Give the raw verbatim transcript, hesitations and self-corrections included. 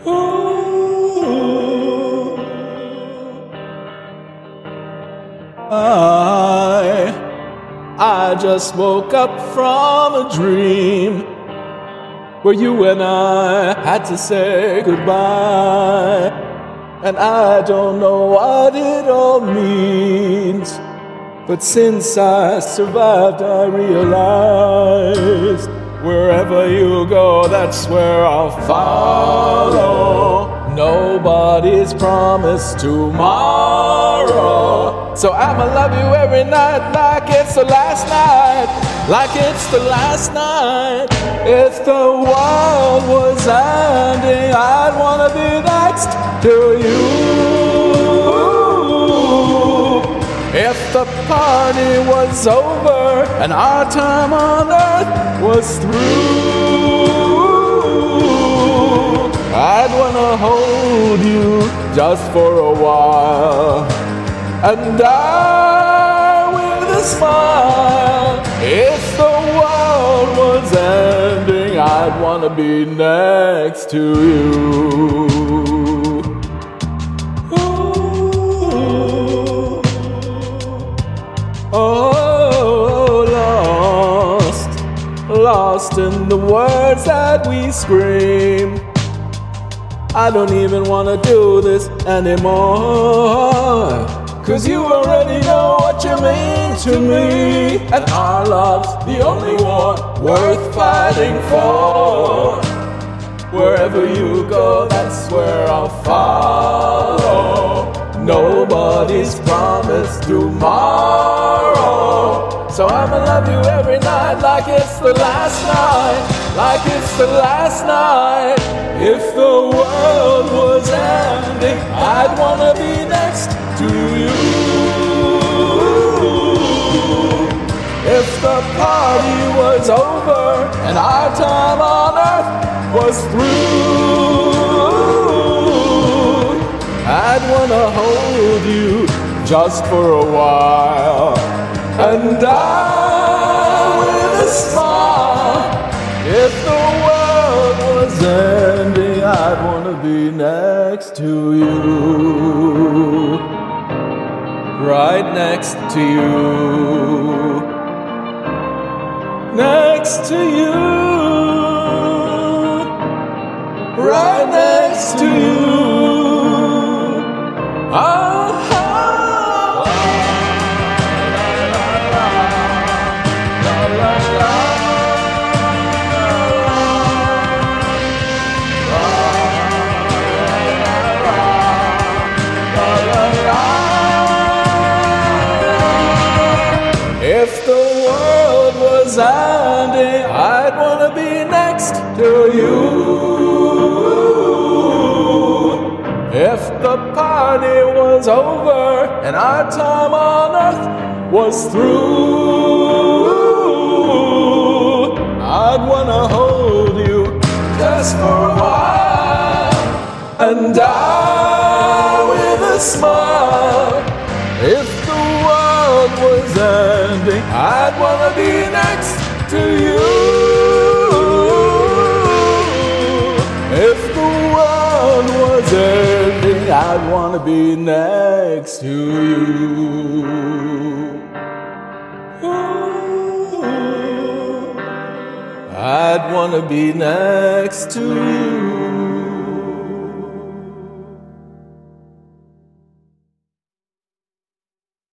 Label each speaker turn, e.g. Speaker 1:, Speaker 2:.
Speaker 1: Ooh, I, I just woke up from a dream where you and I had to say goodbye. And I don't know what it all means, but since I survived, I realized wherever you go, that's where I'll follow. Nobody's promised tomorrow, so I'ma love you every night like it's the last night, like it's the last night. If the world was ending, I'd wanna be next to you. If the party was over and our time on earth was through, I'd wanna hold you just for a while and die with a smile. If the world was ending, I'd wanna be next to you. Oh, lost, lost in the words that we scream. I don't even wanna do this anymore, 'cause you already know what you mean to me, and our love's the only one worth fighting for. Wherever you go, that's where I'll follow. Nobody's promised tomorrow, so I'ma love you every night like it's the last night, like it's the last night. If the world was ending, I'd wanna be next to you. If the party was over and our time on earth was through, I'd wanna hold you just for a while and die with a smile. If the world was ending, I'd wanna be next to you, right next to you, next to you, right next to you. If the world was ending, I'd wanna be next to you. If the party was over and our time on earth was through, I'd wanna hold you just for a while and die with a smile. If the world was ending, I'd wanna be next to you. If the world was ending, I'd wanna be next to you. Ooh, I'd wanna be next to you.